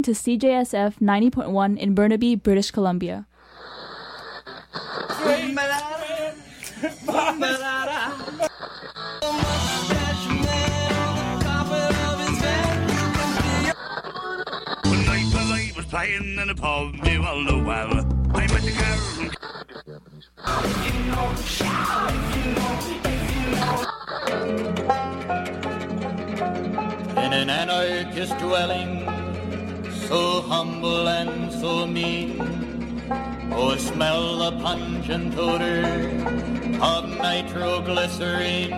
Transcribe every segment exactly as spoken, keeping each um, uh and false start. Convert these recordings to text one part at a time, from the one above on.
To C J S F ninety point one in Burnaby, British Columbia. Playing in a pub, you all know well. I met the girl from in an anarchist dwelling, so humble and so mean. Oh, smell the pungent odor of nitroglycerine.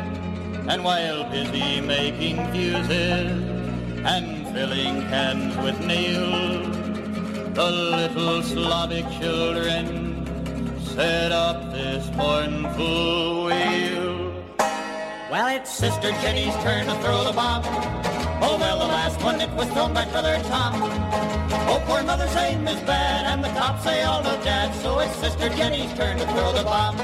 And while busy making fuses and filling cans with nails, the little Slavic children set up this mournful wail. Well, it's Sister Jenny's turn to throw the bomb. Oh, well, the last one, it was thrown by Brother Tom. Oh, poor mother's aim is bad, and the cops say all know dad, so it's Sister Jenny's turn to throw the bomb.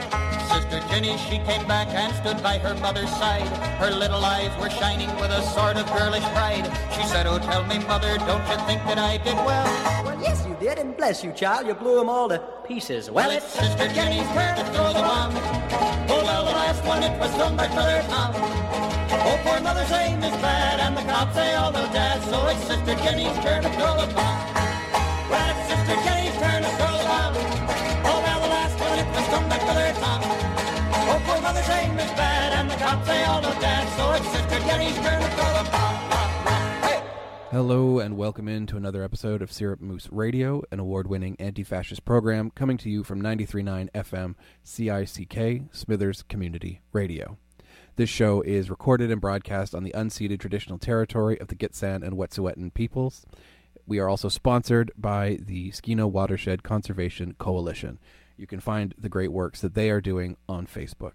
Sister Jenny, she came back and stood by her mother's side. Her little eyes were shining with a sort of girlish pride. She said, oh, tell me, mother, don't you think that I did well? Well, yes, you did, and bless you, child, you blew them all to pieces. Well, well it's Sister Jenny's turn to throw the bomb. Oh, well, the last one, it was thrown by Brother Tom. Oh, poor mother's aim is bad, and the cops say all know dad, so it's Sister Jenny's turn to throw the bomb. Well, it's Sister Jenny's turn to throw the bomb. Oh, well, the last one, it was thrown by Brother Tom. Oh, poor mother's aim is bad, and the cops say all know dad, so it's Sister Jenny's turn to throw the bomb. Hey! Hello, and welcome into another episode of Syrup Moose Radio, an award-winning anti-fascist program coming to you from ninety-three point nine F M C I C K, Smithers Community Radio. This show is recorded and broadcast on the unceded traditional territory of the Gitxsan and Wet'suwet'en peoples. We are also sponsored by the Skino Watershed Conservation Coalition. You can find the great works that they are doing on Facebook.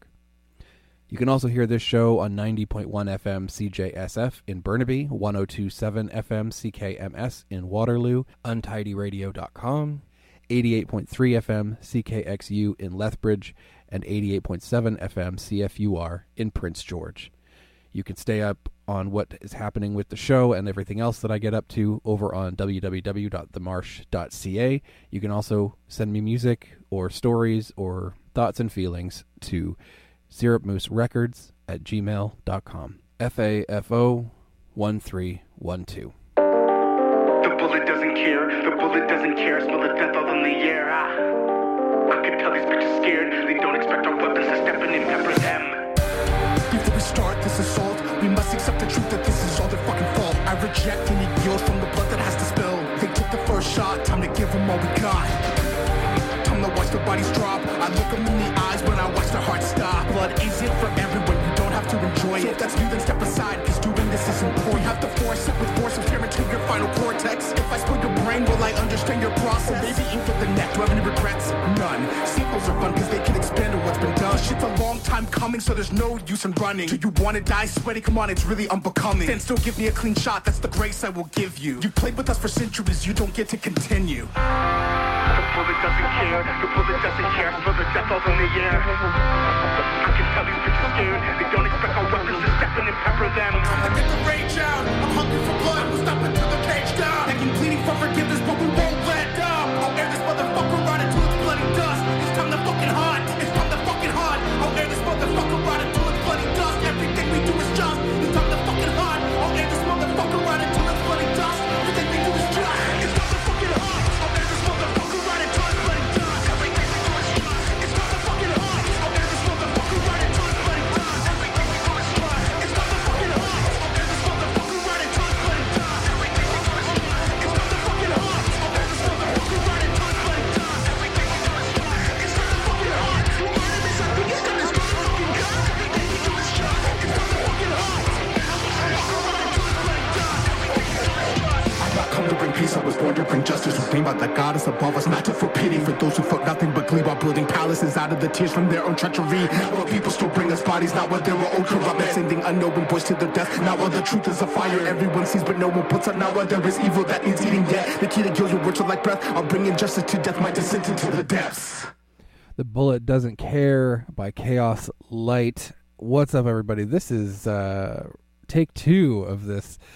You can also hear this show on ninety point one F M C J S F in Burnaby, one oh two point seven F M C K M S in Waterloo, untidy radio dot com, eighty-eight point three F M C K X U in Lethbridge, and eighty-eight point seven F M C F U R in Prince George. You can stay up on what is happening with the show and everything else that I get up to over on w w w dot the marsh dot c a. You can also send me music or stories or thoughts and feelings to syrupmooserecords at gmail dot com. F A F O one three one two. The bullet doesn't care, the bullet doesn't care, smell the death all in the air. Ah. I can tell these bitches scared, they don't expect our weapons to step in and pepper them. Before we start this assault, we must accept the truth that this is all their fucking fault. I reject any guilt from the blood that has to spill. They took the first shot, time to give them all we got. Time to watch their bodies drop. I look them in the eyes when I watch their hearts stop. Blood isn't for everyone, you don't have to enjoy so it. If that's you, then step aside, cause doing this is important. We have to force it with force and tear into your final cortex. If I split your brain, will I understand your process? Baby, ink for the neck, do I have any regrets? None. Sequels are fun cause they can expand on what's been done. Shit's a long time coming, so there's no use in running. Do you wanna die sweaty? Come on, it's really unbecoming. Then still give me a clean shot, that's the grace I will give you. You played with us for centuries, you don't get to continue. The bullet doesn't care, the bullet doesn't care, smell the death all in the air. I can tell these bitches scared, they don't expect our weapons to step in and pepper them. I get the rage out, I'm hungry for blood, we'll stop until the cage down. Begging, pleading for forgiveness, but we won't let up. I'll air this motherfucker right into its bloody dust. It's time to fucking hunt, it's time to fucking hunt. I'll air this motherfucker right into its bloody dust. Everything we do is just, it's time to fucking hunt. I'll air this motherfucker right into its bloody dust. Everything we do is just, it's time to fucking hunt. I'll air this motherfucker right into its bloody dust. Everything we do is just, it's time to fucking hunt. I'll air this motherfucker right into its bloody dust. Everything we do is just, it's time to fucking hunt. I'll air this motherfucker right into its bloody dust. Everything we do is just, it's time to fucking hunt. I'll air this motherfucker right into its bloody dust. Everything we do is just, it's time to fucking hunt. Your enemies are biggest and this motherfucking gun. Everything we do is just, it's time to fucking hunt. I'm not come to bring peace, I was born to bring justice. We by the goddess above us, not to for pity for those who felt nothing but glee while building palaces out of the tears from their own treachery. While people still bring us bodies, not what their own corrupt, sending unknown boys to their death. Not while the truth is a fire everyone sees but no one puts out. Not while there is evil that needs eating death. The key to kill your words are like breath. I'll bring injustice to death, my descent into the depths. The Bullet Doesn't Care by Chaos Light. What's up, everybody? This is uh, take two of this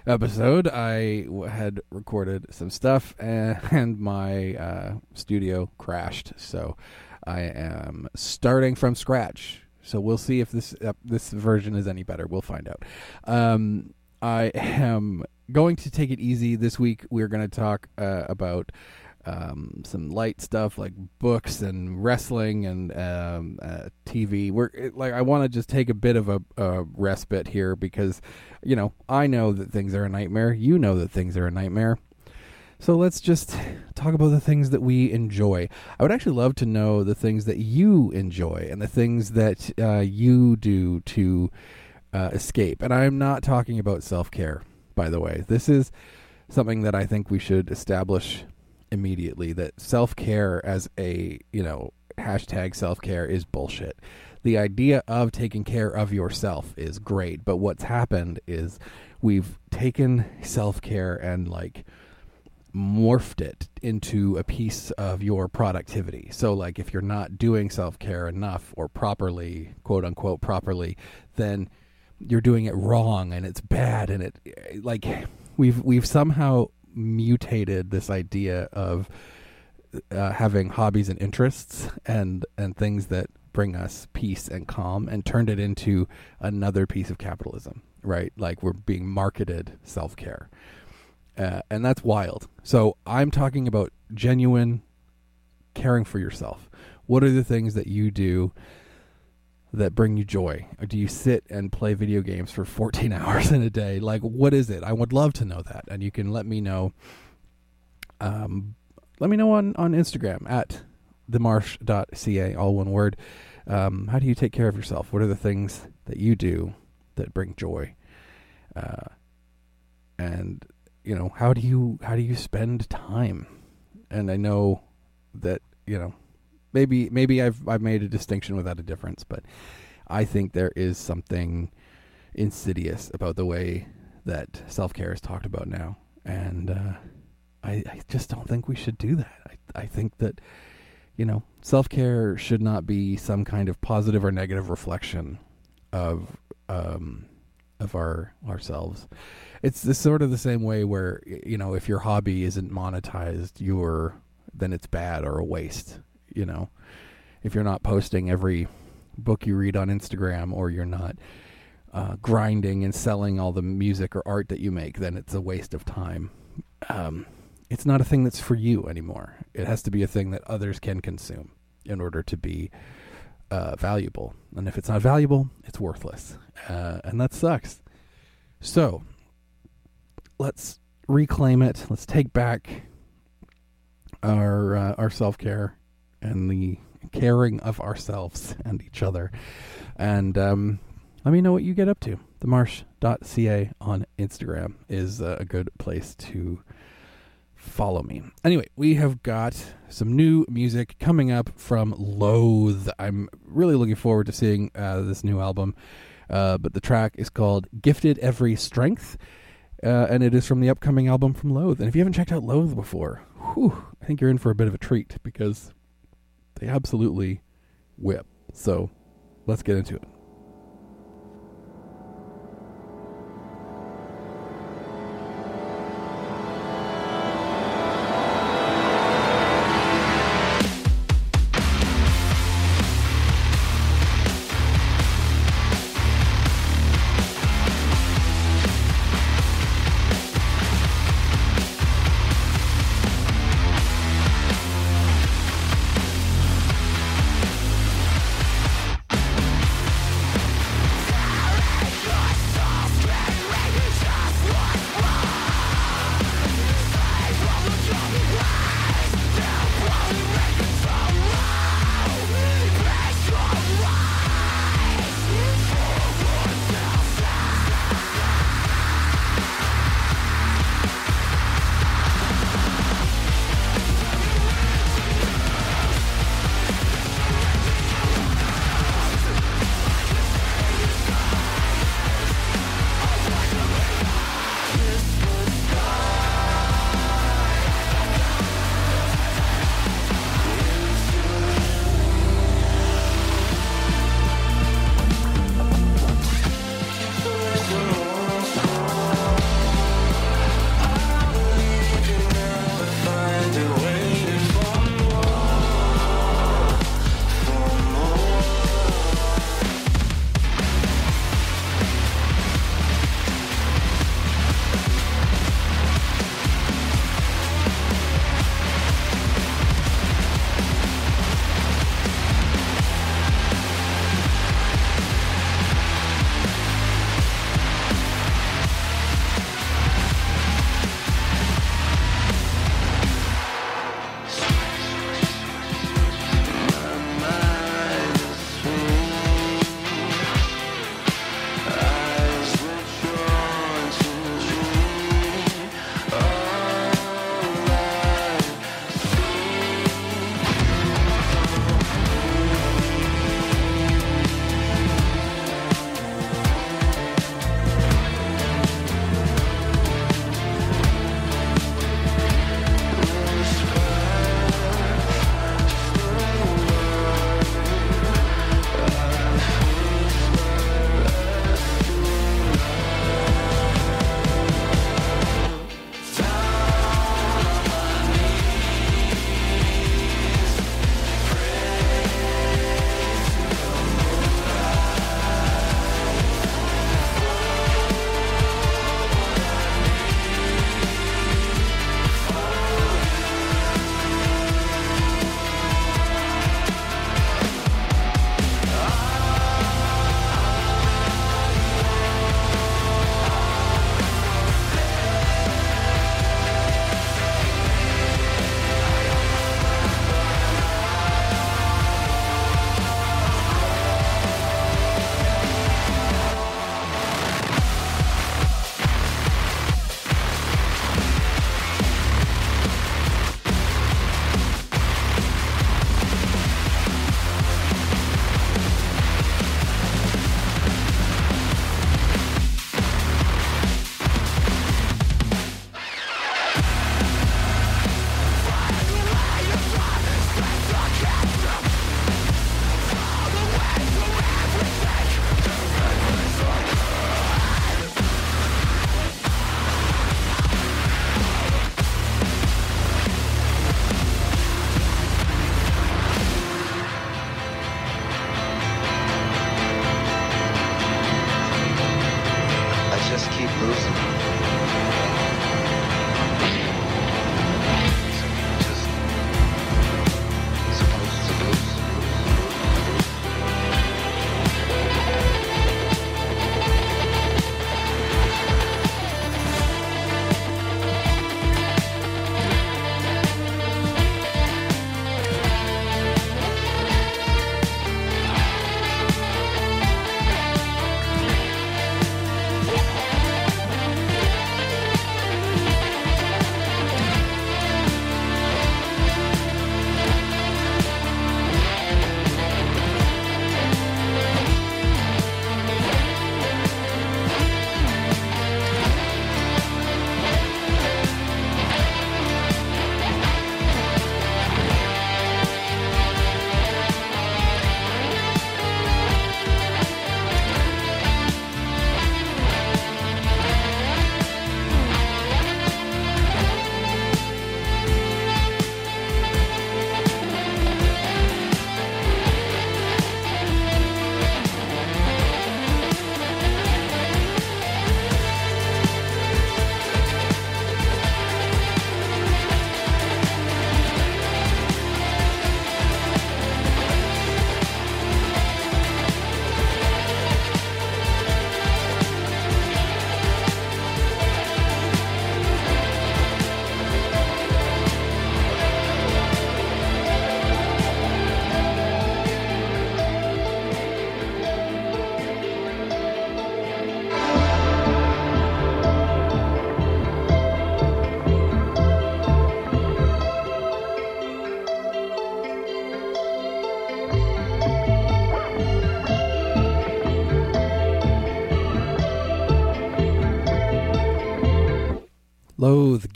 episode, I w- had recorded some stuff, and, and my uh, studio crashed. So I am starting from scratch. So we'll see if this uh, this version is any better. We'll find out. Um, I am going to take it easy this week. We're going to talk uh, about um, some light stuff like books and wrestling and um, uh, T V. We're it, like I want to just take a bit of a, a respite here because, you know, I know that things are a nightmare. You know that things are a nightmare. So let's just talk about the things that we enjoy. I would actually love to know the things that you enjoy and the things that uh, you do to uh, escape. And I'm not talking about self-care, by the way. This is something that I think we should establish immediately, that self-care as a, you know, hashtag self-care is bullshit. The idea of taking care of yourself is great, but what's happened is we've taken self-care and, like, morphed it into a piece of your productivity. So like if you're not doing self-care enough or properly, quote unquote properly, then you're doing it wrong and it's bad. And it like we've we've somehow mutated this idea of uh, having hobbies and interests and and things that bring us peace and calm and turned it into another piece of capitalism, right? Like we're being marketed self-care. Uh, and that's wild. So I'm talking about genuine caring for yourself. What are the things that you do that bring you joy? Or do you sit and play video games for fourteen hours in a day? Like, what is it? I would love to know that. And you can let me know. Um, let me know on, on Instagram at the marsh dot c a, all one word. Um, how do you take care of yourself? What are the things that you do that bring joy? Uh, and... You know, how do you how do you spend time? And I know that, you know, maybe maybe I've I've made a distinction without a difference, but I think there is something insidious about the way that self-care is talked about now, and uh, I, I just don't think we should do that. I I think that, you know, self-care should not be some kind of positive or negative reflection of um of our ourselves. It's this sort of the same way where, you know, if your hobby isn't monetized, you're then it's bad or a waste. You know, if you're not posting every book you read on Instagram, or you're not uh, grinding and selling all the music or art that you make, then it's a waste of time. Um, it's not a thing that's for you anymore. It has to be a thing that others can consume in order to be uh, valuable. And if it's not valuable, it's worthless. Uh, and that sucks. So let's reclaim it. Let's take back our uh, our self-care and the caring of ourselves and each other. And um, let me know what you get up to. the marsh dot c a on Instagram is uh, a good place to follow me. Anyway, we have got some new music coming up from Loathe. I'm really looking forward to seeing uh, this new album. Uh, but the track is called Gifted Every Strength. Uh, and it is from the upcoming album from Loathe. And if you haven't checked out Loathe before, whew, I think you're in for a bit of a treat because they absolutely whip. So let's get into it.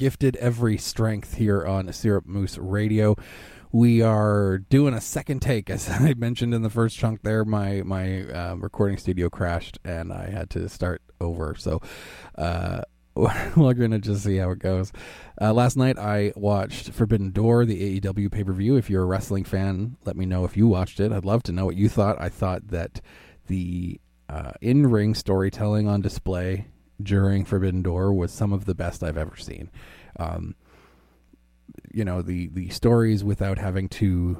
gifted every strength here on Syrup Moose Radio. We are doing a second take, as I mentioned in the first chunk there. My my uh, recording studio crashed, and I had to start over. So uh, we're going to just see how it goes. Uh, last night, I watched Forbidden Door, the A E W pay-per-view. If you're a wrestling fan, let me know if you watched it. I'd love to know what you thought. I thought that the uh, in-ring storytelling on display during Forbidden Door was some of the best I've ever seen. Um You know, the, the stories without having to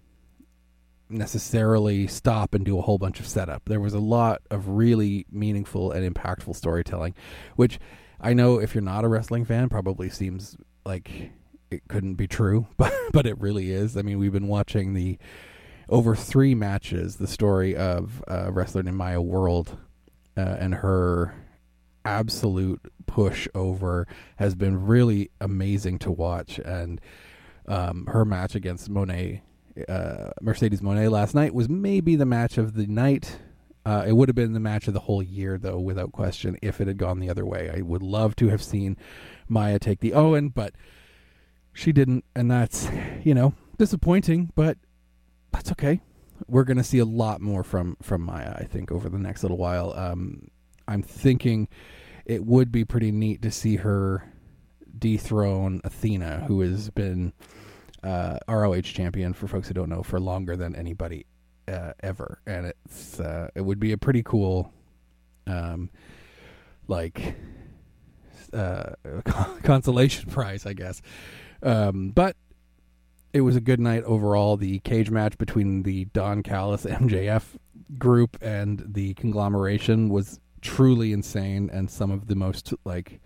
necessarily stop and do a whole bunch of setup. There was a lot of really meaningful and impactful storytelling, which I know if you're not a wrestling fan probably seems like it couldn't be true, but, but it really is. I mean, we've been watching the over three matches, the story of uh, wrestler named Maya World uh, and her absolute push over has been really amazing to watch. And um, her match against Monet, uh, Mercedes Monet last night was maybe the match of the night. Uh, it would have been the match of the whole year, though, without question, if it had gone the other way. I would love to have seen Maya take the Owen, but she didn't, and that's, you know, disappointing, but that's okay. We're going to see a lot more from, from Maya, I think, over the next little while. Um, I'm thinking it would be pretty neat to see her dethrone Athena, who has been uh, R O H champion, for folks who don't know, for longer than anybody uh, ever. And it's uh, it would be a pretty cool, um, like, uh, consolation prize, I guess. Um, but it was a good night overall. The cage match between the Don Callis M J F group and the conglomeration was truly insane, and some of the most like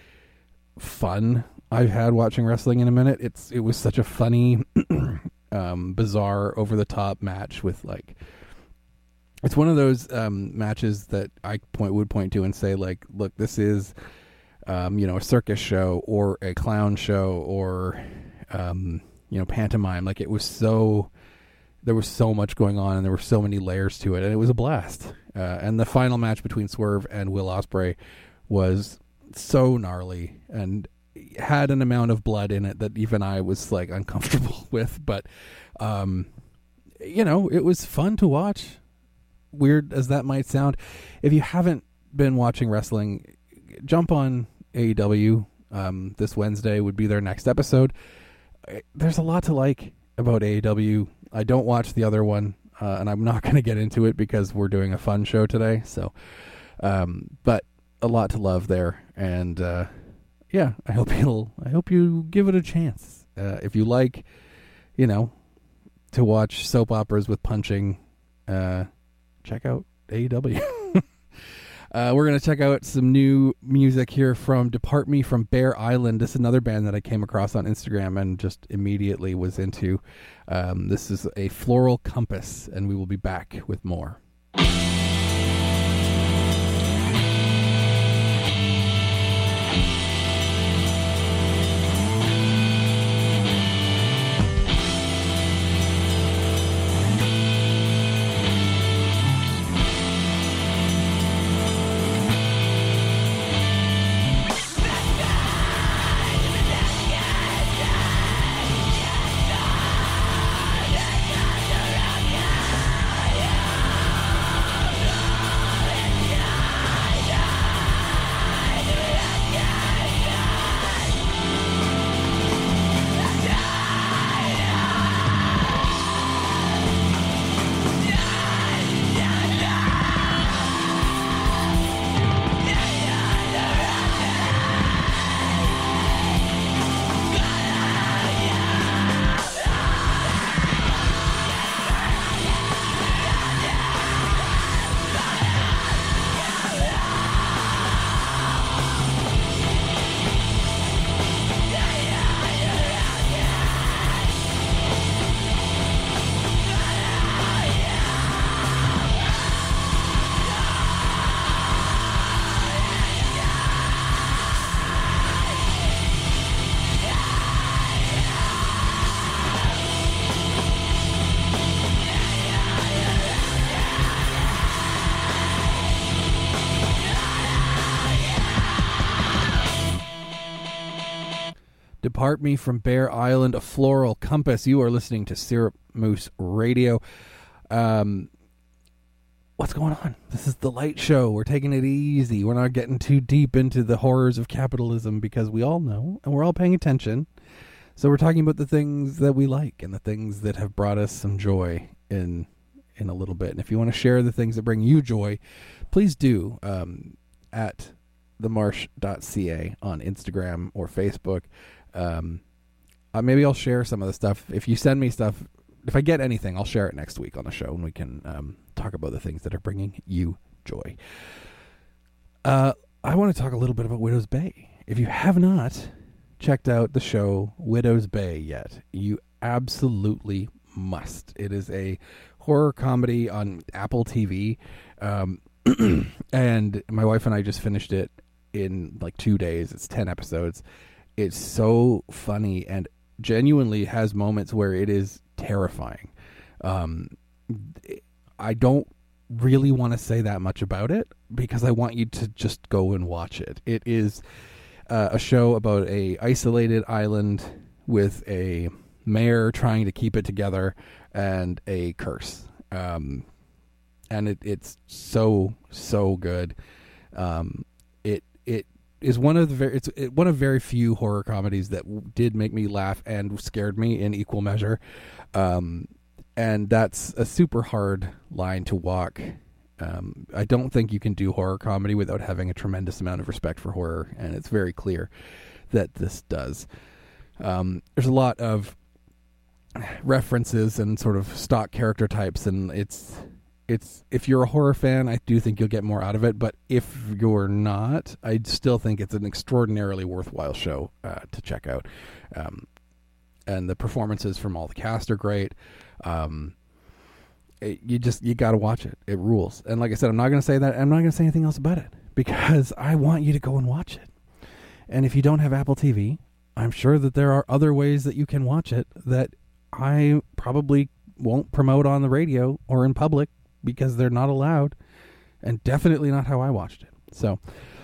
fun I've had watching wrestling in a minute. It's it was such a funny, um, bizarre, over the top match with like. It's one of those um, matches that I point would point to and say, like, look, this is, um, you know, a circus show or a clown show or, um, you know, pantomime. Like, it was so, there was so much going on and there were so many layers to it, and it was a blast. Uh, and the final match between Swerve and Will Ospreay was so gnarly and had an amount of blood in it that even I was like uncomfortable with. But, um, you know, it was fun to watch. Weird as that might sound. If you haven't been watching wrestling, jump on A E W. Um, this Wednesday would be their next episode. There's a lot to like about A E W. I don't watch the other one, uh, and I'm not going to get into it because we're doing a fun show today. So, um, but a lot to love there, and uh, yeah, I hope you'll. I hope you give it a chance. Uh, if you like, you know, to watch soap operas with punching. Uh, Check out A E W. uh, we're going to check out some new music here from Depart Me from Bear Island. This is another band that I came across on Instagram and just immediately was into. Um, this is a Floral Compass, and we will be back with more. Yeah. Depart Me from Bear Island, A Floral Compass. You are listening to Syrup Moose Radio. Um, what's going on? This is the light show. We're taking it easy. We're not getting too deep into the horrors of capitalism because we all know and we're all paying attention. So we're talking about the things that we like and the things that have brought us some joy in in a little bit. And if you want to share the things that bring you joy, please do um, at the marsh dot c a on Instagram or Facebook. Um, uh, maybe I'll share some of the stuff. If you send me stuff, if I get anything, I'll share it next week on the show and we can um, talk about the things that are bringing you joy. Uh, I want to talk a little bit about Widow's Bay. If you have not checked out the show Widow's Bay yet, you absolutely must. It is a horror comedy on Apple T V, um, and my wife and I just finished it in like two days. It's ten episodes. It's so funny and genuinely has moments where it is terrifying. Um, I don't really want to say that much about it because I want you to just go and watch it. It is uh, a show about a isolated island with a mayor trying to keep it together and a curse. Um, and it, it's so, so good. Um, it, it is one of the very, it's it, one of very few horror comedies that w- did make me laugh and scared me in equal measure. Um, and that's a super hard line to walk. Um, I don't think you can do horror comedy without having a tremendous amount of respect for horror. And it's very clear that this does. Um, there's a lot of references and sort of stock character types, and it's it's if you're a horror fan, I do think you'll get more out of it, but if you're not, I still think it's an extraordinarily worthwhile show uh, to check out. Um, and the performances from all the cast are great. Um, it, you just you got to watch it. It rules. And like I said, I'm not going to say that. I'm not going to say anything else about it because I want you to go and watch it. And if you don't have Apple T V, I'm sure that there are other ways that you can watch it that I probably won't promote on the radio or in public because they're not allowed, and definitely not how I watched it. So,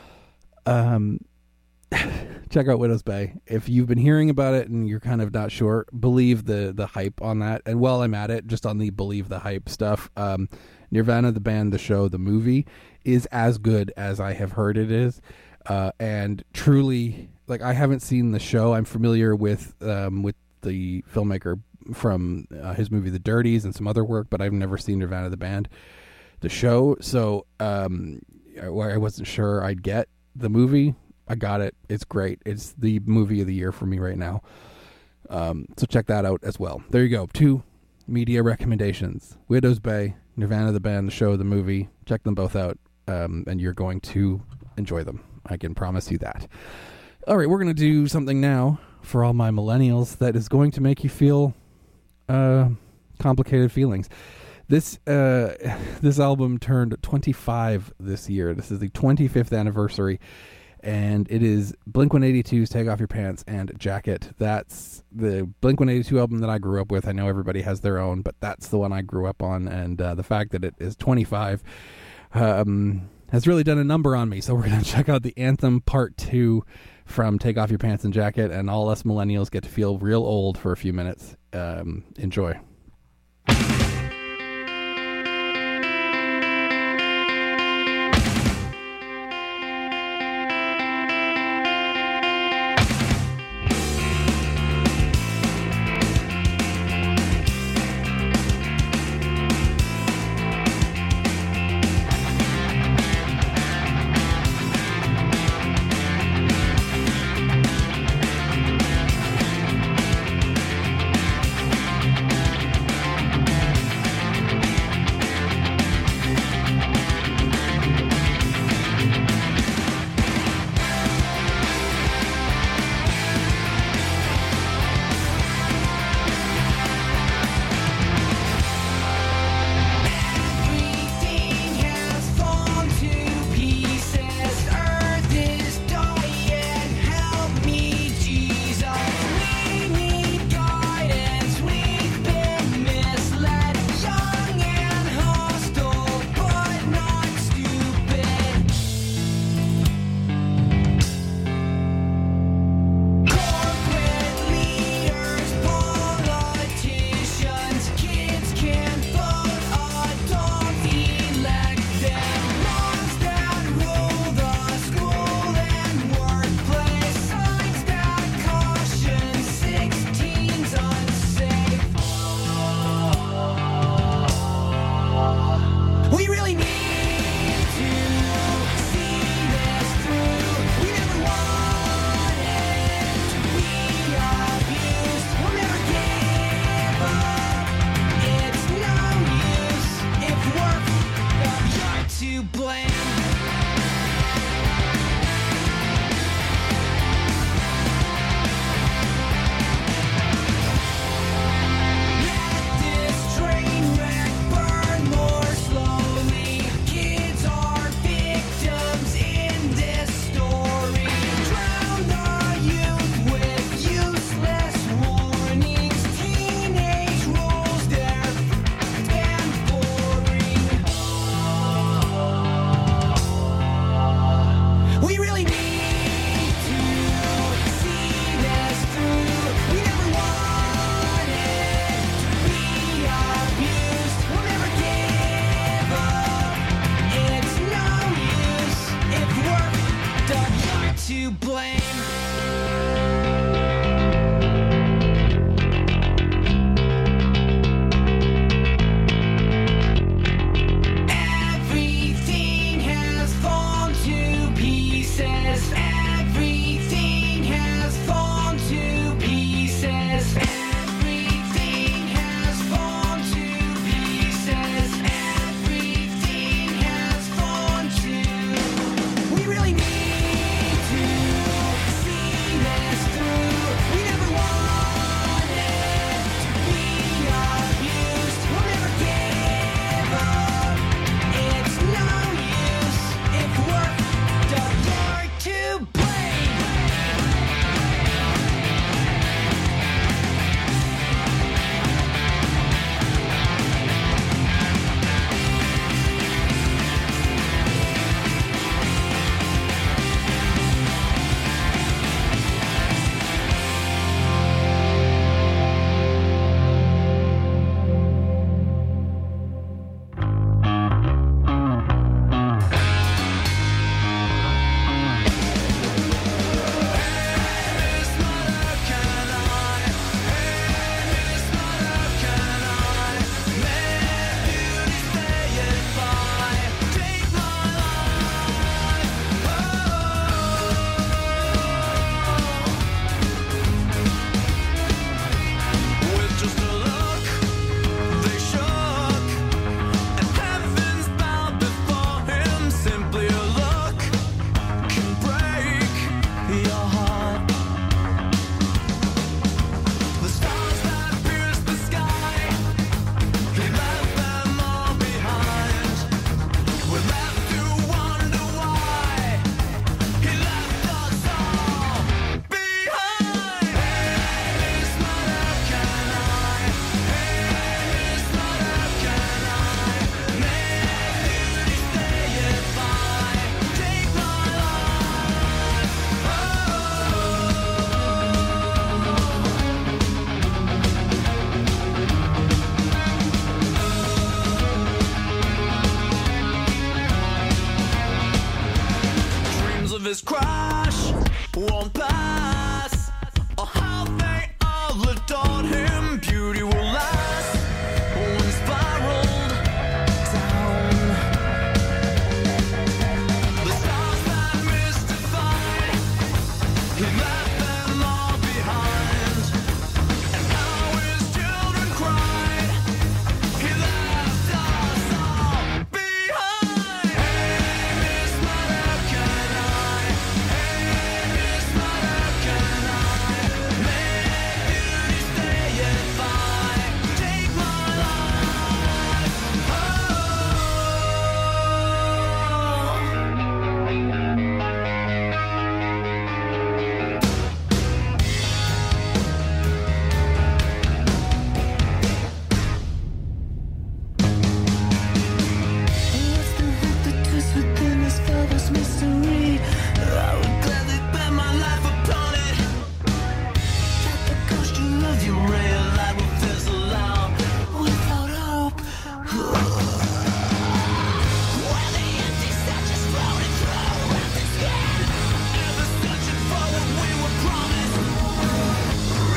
um, check out Widow's Bay. If you've been hearing about it and you're kind of not sure, believe the the hype on that. And while I'm at it, just on the believe the hype stuff, um, Nirvana, the band, the show, the movie is as good as I have heard it is. Uh, and truly, like, I haven't seen the show. I'm familiar with um, with the filmmaker from uh, his movie The Dirties and some other work, but I've never seen Nirvana the band, the show. So um, I, I wasn't sure I'd get the movie. I got it. It's great. It's the movie of the year for me right now. Um, so check that out as well. There you go. Two media recommendations: Widow's Bay, Nirvana the band, the show, the movie. Check them both out, um, and you're going to enjoy them. I can promise you that. All right, we're going to do something now for all my millennials that is going to make you feel uh, complicated feelings. This uh, this album turned twenty-five this year. This is the twenty-fifth anniversary, and it is Blink one eighty-two's Take Off Your Pants and Jacket. That's the Blink one eighty-two album that I grew up with. I know everybody has their own, but that's the one I grew up on, and uh, the fact that it is twenty-five um, has really done a number on me. So we're going to check out the anthem part two from Take Off Your Pants and Jacket, and all us millennials get to feel real old for a few minutes. Um, enjoy.